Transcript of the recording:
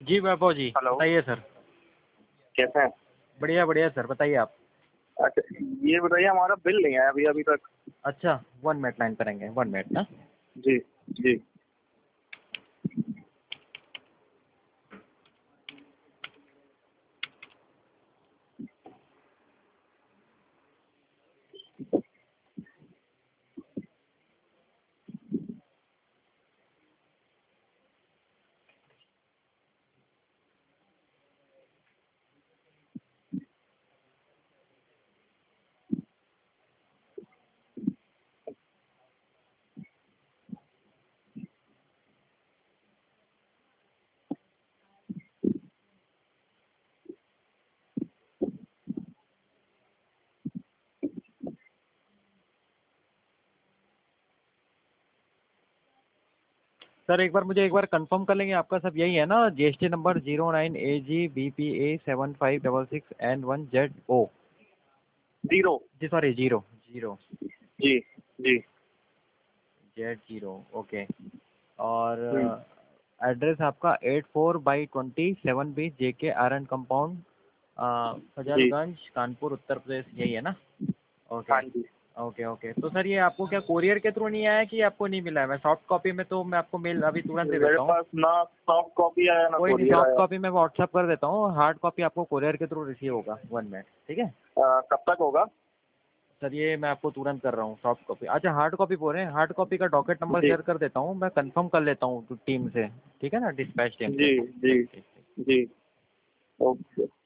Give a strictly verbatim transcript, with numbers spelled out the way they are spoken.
जी वैभव जी, hello. बताइए sir. कैसे हैं? बढ़िया बढ़िया सर, बताइए आप। अच्छा, ये बताइए हमारा बिल नहीं आया अभी अभी तक। अच्छा, वन मिनट लाइन पर रहेंगे, वन मिनट ना। जी, जी। सर एक बार मुझे एक बार कंफर्म कर लेंगे, आपका सब यही है ना, GST number zero nine A G B P A seven five double six N one Z O. Zero. जी सॉरी, जीरो जीरो जी, जी। Z zero, okay. और हुँ। एड्रेस आपका eight four by twenty seven B J K R N compound, जी। फजलगंज, कानपुर, उत्तर प्रदेश, यही है ना? ओके हाँ जी। Okay okay. तो सर ये आपको क्या कोरियर के थ्रू नहीं आया कि आपको नहीं मिला है? मैं सॉफ्ट कॉपी में तो मैं आपको मेल अभी तुरंत दे मेरे देता हूँ। पास ना सॉफ्ट कॉपी आया ना कोई नहीं, कोरियर सॉफ्ट आया। कॉपी मैं व्हाट्सअप कर देता हूँ, हार्ड कॉपी आपको कोरियर के थ्रू रिसीव होगा, वन मिनट, ठीक है? अ, कब तक होगा? सर ये मैं आपको तुरंत कर रहा हूँ सॉफ्ट कॉपी। अच्छा, हार्ड कॉपी बोल रहे हैं, हार्ड कॉपी का डॉकेट नंबर जी, शेयर कर देता हूँ, मैं कंफर्म कर लेता हूँ टीम से, ठीक है ना, डिस्पैच टीम से। जी, जी, ठीक ठीक ठीक। जी। ओके।